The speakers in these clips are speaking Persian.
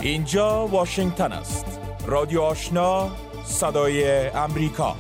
اینجا واشنگتن است. رادیو آشنا، صدای امریکا.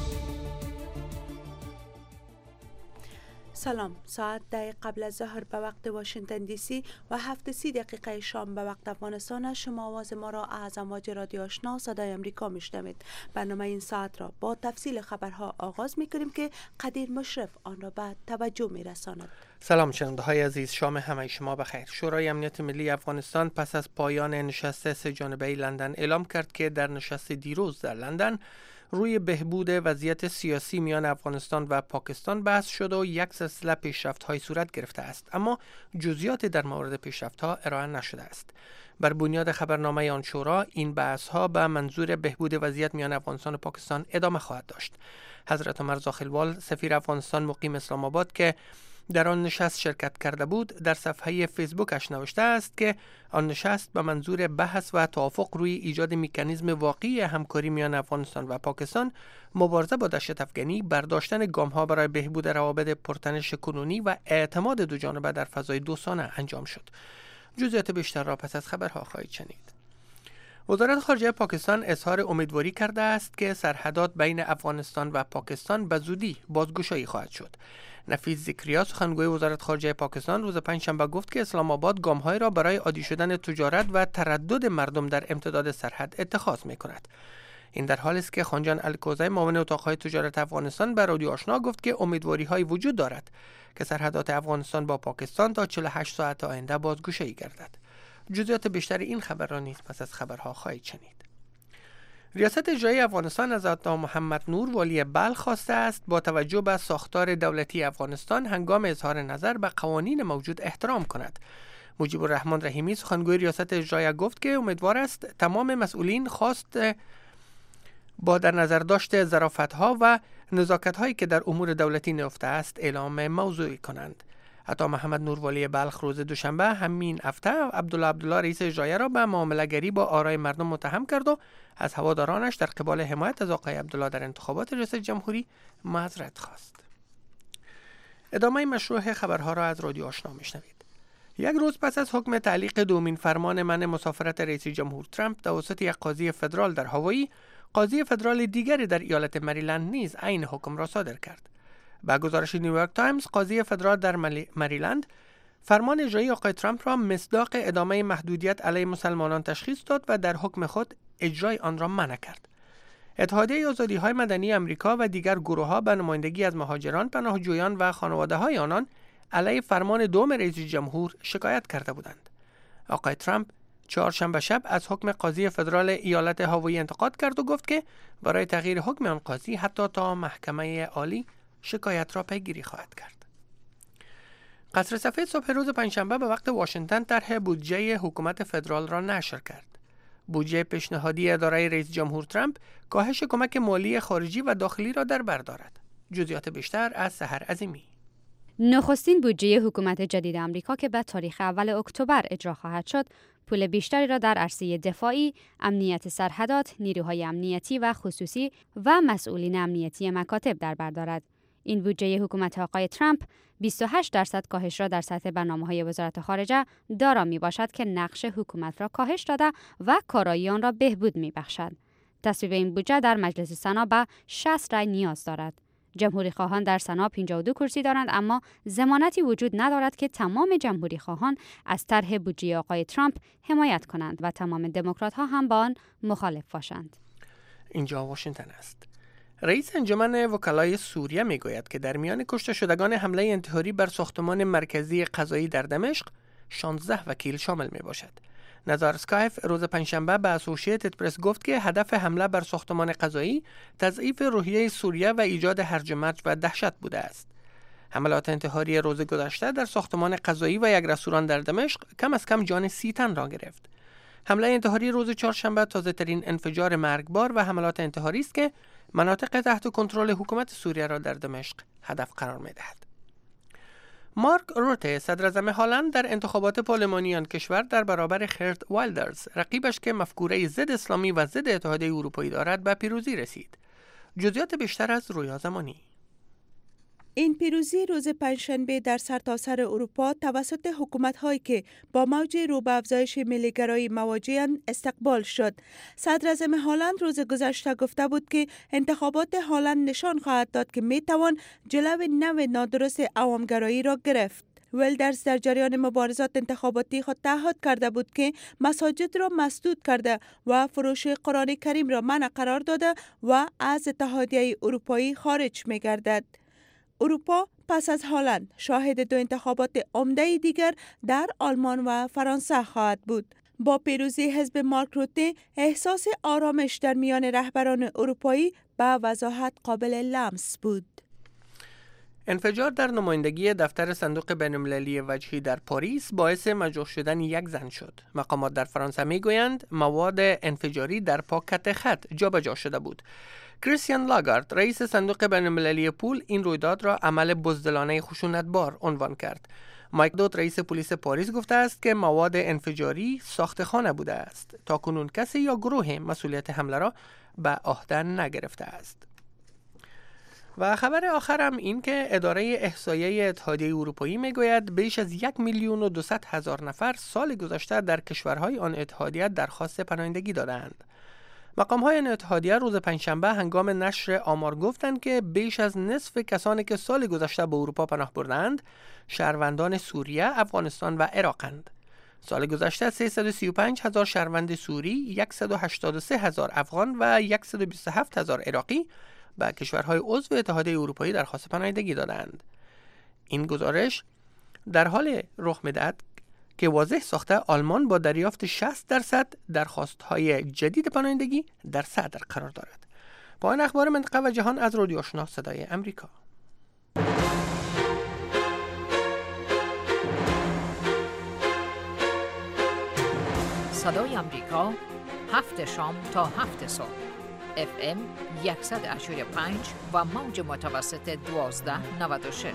سلام. ساعت 10 قبل از ظهر به وقت واشنگتن دی سی و 7:30 شام به وقت افغانستان. شما آواز ما را از امواج رادیو آشنا صدای امریکا میشنوید. برنامه این ساعت را با تفصیل خبرها آغاز میکنیم که قدیر مشرف آن را به توجه میرساند. سلام شنونده های عزیز، شام همه شما بخیر. شورای امنیت ملی افغانستان پس از پایان نشست سه جانبه لندن اعلام کرد که در نشست دیروز در لندن روی بهبود وضعیت سیاسی میان افغانستان و پاکستان بحث شد و یک سلسله پیشرفت‌های صورت گرفته است، اما جزئیاتی در مورد پیشرفت‌ها ارائه نشده است. بر بنیاد خبرنامه آن شورا، این بحث‌ها به منظور بهبود وضعیت میان افغانستان و پاکستان ادامه خواهد داشت. حضرت عمر زاخلوال، سفیر افغانستان مقیم اسلام آباد که در آن نشست شرکت کرده بود، در صفحه فیسبوکش نوشته است که آن نشست به منظور بحث و توافق روی ایجاد مکانیزم واقعی همکاری میان افغانستان و پاکستان، مبارزه با دهشت افکنی، برداشتن گام‌ها برای بهبود روابط پرتنش کنونی و اعتماد دوجانبه در فضای دوستانه انجام شد. جزئیات بیشتر را پس از خبرها خواهید شنید. وزارت خارجه پاکستان اظهار امیدواری کرده است که سرحدات بین افغانستان و پاکستان به زودی بازگشایی خواهد شد. نفیس ذکریا، سخنگوی وزارت خارجه پاکستان، روز پنجشنبه گفت که اسلام آباد گام‌هایی را برای عادی شدن تجارت و تردد مردم در امتداد سرحد اتخاذ می‌کند. این در حالی است که خانجان الکوزی، معاون اتاق‌های تجارت افغانستان، به رادیو آشنا گفت که امیدواری‌هایی وجود دارد که سرحدات افغانستان با پاکستان تا 48 ساعت آینده بازگشایی گردد. جزئیات بیشتر این خبر را نیز پس از خبرها خواهید شنید. ریاست اجرایی افغانستان از آقای محمد نور والی بلخ خواسته است با توجه به ساختار دولتی افغانستان هنگام اظهار نظر به قوانین موجود احترام کند. مجیب الرحمن رحیمی، سخنگوی ریاست اجرایی، گفت که امیدوار است تمام مسئولین خواست با در نظر داشت ظرافت‌ها و نزاکت‌هایی که در امور دولتی نهفته است اعلام موضوعی کنند. عطا محمد نور والی بلخ روز دوشنبه همین هفته عبدالله رئیس اجرایی را به معامله‌گری با آرای مردم متهم کرد و از هوادارانش در قبال حمایت از آقای عبدالله در انتخابات ریاست جمهوری معذرت خواست. ادامه مشروع خبرها را از رادیو آشنا میشنوید. یک روز پس از حکم تعلیق دومین فرمان منع مسافرت رئیس جمهور ترامپ توسط یک قاضی فدرال در هاوایی، قاضی فدرال دیگری در ایالت مریلند نیز عین حکم را صادر کرد. با گزارش نیویورک تایمز، قاضی فدرال در مریلند فرمان اجرایی آقای ترامپ را مصداق ادامه محدودیت علیه مسلمانان تشخیص داد و در حکم خود اجرای آن را منع کرد. اتحادیه آزادی‌های مدنی آمریکا و دیگر گروه‌ها به نمایندگی از مهاجران، پناهجویان و خانواده‌های آنان علیه فرمان دوم رئیس جمهور شکایت کرده بودند. آقای ترامپ چهارشنبه شب از حکم قاضی فدرال ایالت هاوایی انتقاد کرد و گفت که برای تغییر حکم آن قاضی حتی تا محکمه عالی شکایت را پیگیری خواهد کرد. قصر سفید صبح روز پنجشنبه به وقت واشنگتن طرح بودجه حکومت فدرال را نشر کرد. بودجه پیشنهادی اداره رئیس جمهور ترامپ کاهش کمک مالی خارجی و داخلی را در بر دارد. جزئیات بیشتر از سحر عظیمی. نخستین بودجه حکومت جدید آمریکا که به تاریخ اول اکتبر اجرا خواهد شد، پول بیشتری را در عرصه دفاعی، امنیت سرحدات، نیروهای امنیتی و خصوصی و مسئولین امنیتی مکاتب در بر دارد. این بودجه حکومت آقای ترامپ 28% کاهش را در سطح برنامه‌های وزارت خارجه دارا میباشد که نقش حکومت را کاهش داده و کارایی آن را بهبود میبخشد. تصویب این بودجه در مجلس سنا به 60 رای نیاز دارد. جمهوری خواهان در سنا 52 کرسی دارند، اما ضمانتی وجود ندارد که تمام جمهوری خواهان از طرح بودجه آقای ترامپ حمایت کنند و تمام دموکرات ها هم با آن مخالف باشند. اینجا واشنگتن است. رئیس انجمن وکلای سوریه میگوید که در میان کشته شدگان حمله انتحاری بر ساختمان مرکزی قضایی در دمشق 16 وکیل شامل می باشد. نزار اسکایف روز پنجشنبه به اسوسییتد پرس گفت که هدف حمله بر ساختمان قضایی تضعیف روحیه سوریه و ایجاد هرج و مرج و دهشت بوده است. حملات انتحاری روز گذشته در ساختمان قضایی و یک رستوران در دمشق کم از کم جان 30 تن را گرفت. حمله انتحاری روز چهارشنبه تازه‌ترین انفجار مرگبار و حملات انتحاری است که مناطق تحت کنترل حکومت سوریه را در دمشق هدف قرار می‌دهد. مارک روته، صدراعظم هلند، در انتخابات پارلمانی آن کشور در برابر خرت وایلدرز، رقیبش که مفکوره ضد اسلامی و ضد اتحادیه اروپایی دارد، به پیروزی رسید. جزئیات بیشتر از رویا زمانی. این پیروزی روز پنجشنبه در سرتاسر اروپا توسط حکومت‌هایی که با موج رو به افزایش ملی‌گرایی مواجه‌اند استقبال شد. صدراعظم هلند روز گذشته گفته بود که انتخابات هلند نشان خواهد داد که می‌توان جلو نوع نادرست عوامگرایی را گرفت. ویلدرز در جریان مبارزات انتخاباتی خود تعهد کرده بود که مساجد را مسدود کرده و فروش قرآن کریم را منع قرار داده و از اتحادیه اروپایی خارج می‌گردد. اروپا پس از هلند شاهد دو انتخابات عمده دیگر در آلمان و فرانسه خواهد بود. با پیروزی حزب مارک روته احساس آرامش در میان رهبران اروپایی به وضاحت قابل لمس بود. انفجار در نمایندگی دفتر صندوق بین‌المللی وجهی در پاریس باعث مجروح شدن یک زن شد. مقامات در فرانسه میگویند مواد انفجاری در پاکت خط جابجا شده بود. کریستیان لاگارد رئیس صندوق بین‌المللی پول این رویداد را عمل بزدلانه خشونتبار عنوان کرد. مایک دوت رئیس پلیس پاریس گفته است که مواد انفجاری ساختخانه بوده است. تاکنون کسی یا گروه مسئولیت حمله را به عهده نگرفته است. و خبر آخرم این که اداره احصایه اتحادیه اروپایی میگوید بیش از 1,200,000 نفر سال گذشته در کشورهای آن اتحادیه درخواست پناهندگی دادند. مقام‌های آن اتحادیه روز پنجشنبه هنگام نشر آمار گفتند که بیش از نصف کسانی که سال گذشته به اروپا پناه بردند شهروندان سوریه، افغانستان و عراقند. سال گذشته 335,000 شهروند سوری، 183,000 افغان و 127,000 عراقی به کشورهای عضو اتحادیه اروپایی درخواست پناهندگی دادند. این گزارش در حال رخ می‌دهد که واضح ساخته آلمان با دریافت 60% درخواست‌های جدید پناهندگی در صدر قرار دارد. پایان اخبار منطقه و جهان از رادیو آشنا صدای امریکا. صدای امریکا 7 شام تا 7 صبح FM 100.5 و موج متوسط 1296.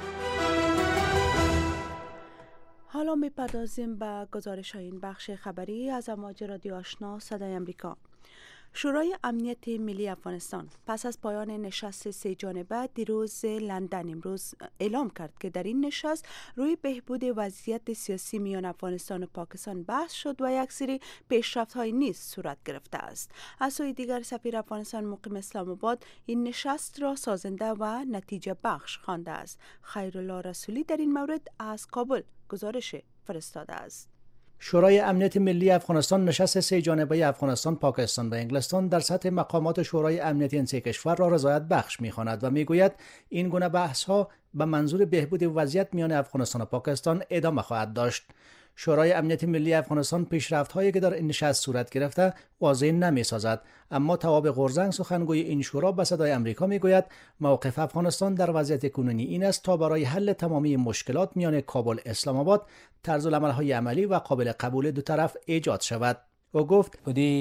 حالا می‌پردازیم به گزارش این بخش خبری از امواج رادیو آشنا صدای امریکا. شورای امنیت ملی افغانستان پس از پایان نشست 3 جانبه دیروز لندن امروز اعلام کرد که در این نشست روی بهبود وضعیت سیاسی میان افغانستان و پاکستان بحث شد و یک سری پیشرفت‌های نیز صورت گرفته است. از سوی دیگر سفیر افغانستان مقیم اسلام آباد این نشست را سازنده و نتیجه بخش خوانده است. خیرالله رسولی در این مورد از کابل گزارش فرستاده است. شورای امنیت ملی افغانستان نشست 3 جانبه افغانستان، پاکستان و انگلستان در سطح مقامات شورای امنیت این 3 کشور را رضایت بخش می‌خواند و میگوید این گونه بحث‌ها به منظور بهبود وضعیت میان افغانستان و پاکستان ادامه خواهد داشت. شورای امنیت ملی افغانستان پیشرفت‌هایی که در این نشست صورت گرفته واضح نمی‌سازد، اما تواب قرزنگ سخنگوی این شورا به صدای امریکا میگوید موقف افغانستان در وضعیت کنونی این است تا برای حل تمامی مشکلات میان کابل اسلام آباد طرزالعمل‌های عملی و قابل قبول دو طرف ایجاد شود. او گفت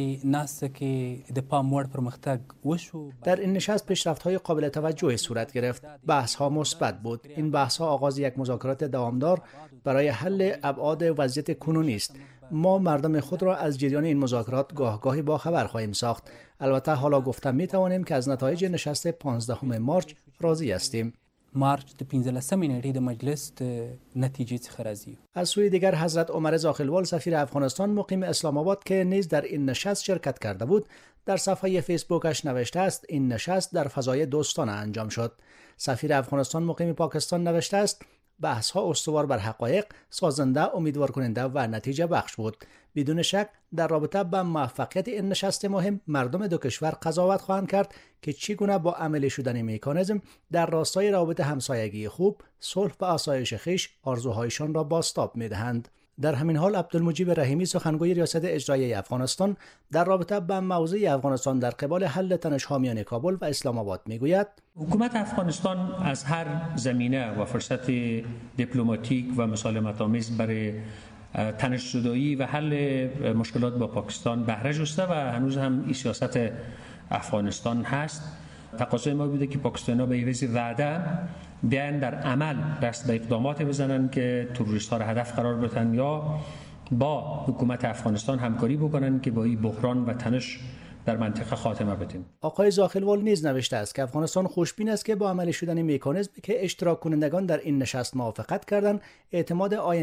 در این نشست پیشرفت‌های قابل توجهی صورت گرفت. بحث‌ها مثبت بود. این بحث‌ها آغاز یک مذاکرات دوامدار برای حل ابعاد وضعیت کنونی است. ما مردم خود را از جریان این مذاکرات گاهی با خبر خواهیم ساخت. البته حالا گفته می‌توانیم که از نتایج نشست 15 مارچ راضی هستیم. مارچ د 15مې نیټې د مجلس د نتیجې څخه راضی. از سوی دیگر حضرت عمر زاخلوال سفیر افغانستان مقیم اسلام آباد که نیز در این نشست شرکت کرده بود در صفحه فیسبوکش نوشته است این نشست در فضای دوستانه انجام شد. سفیر افغانستان مقیم پاکستان نوشته است بحث‌ها استوار بر حقایق، سازنده، امیدوار کننده و نتیجه بخش بود. بدون شک در رابطه با موفقیت این نشست مهم مردم دو کشور قضاوت خواهند کرد که چگونه با عملی شدن مکانیزم در راستای روابط همسایگی خوب، صلح و آسایش خویش آرزوهایشان را بازتاب می‌دهند. در همین حال عبدالمجید رحیمی سخنگوی ریاست اجرایی افغانستان در رابطه با موضع افغانستان در قبال حل تنش‌ها میان کابل و اسلام آباد میگوید حکومت افغانستان از هر زمینه و فرصت دیپلماتیک و مسالمت‌آمیز برای تنش‌زدایی و حل مشکلات با پاکستان بهره جسته و هنوز هم این سیاست افغانستان هست. تقاضای ما بوده که پاکستانی‌ها به ویژه وعده بیان در عمل دست به اقدامات بزنن که تروریست‌ها را هدف قرار بدن یا با حکومت افغانستان همکاری بکنن که با این بحران و تنش در منطقه خاتمه بدیم. آقای زاخلوال نیز نوشته است که افغانستان خوشبین است که با عملی شدن مکانیزمی که اشتراک کنندگان در این نشست موافقت کردند اعتماد